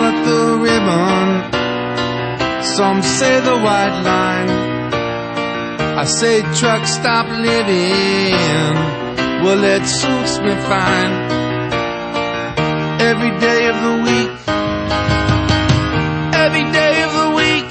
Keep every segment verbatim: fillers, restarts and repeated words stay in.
cut the ribbon, some say the white line. I say truck stop living, well it suits me fine. Every day of the week, every day of the week,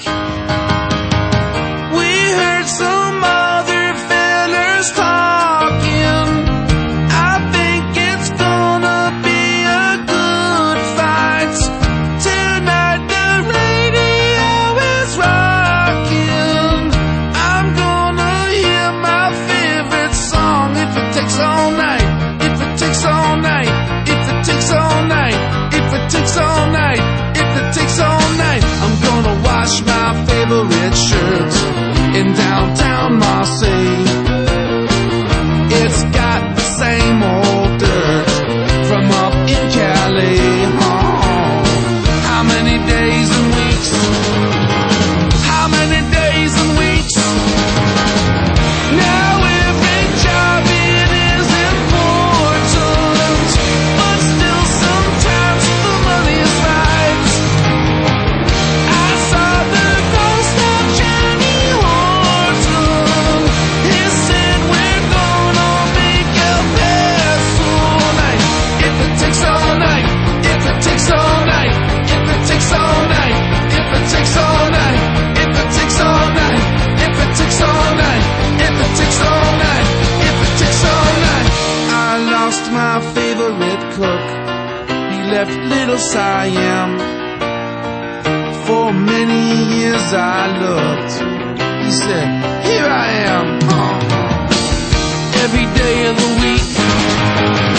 we heard some other fellers talking. I think it's gonna be a good fight. Tonight the radio is rocking. I'm gonna hear my favorite song. If it takes all night, if it takes all night, if it takes all night, if it takes all night, if it takes all night, I'm gonna wash my favorite shirt in downtown Marseille. It's got the same old dirt from up in Calais. Oh, how many days and weeks? How many days and weeks? Now every job it is important, but still sometimes the money is right. I saw the ghost of Johnny Horton. He said we're gonna make a Paso night. If it takes all night, if it takes all night, if it takes all night, if it takes all night, if it takes all night, if it takes all night, if it takes all night, if it takes all night. I lost my favorite cook. He left little Siam. For many years I looked. He said, here I am. Oh. Every day of the week,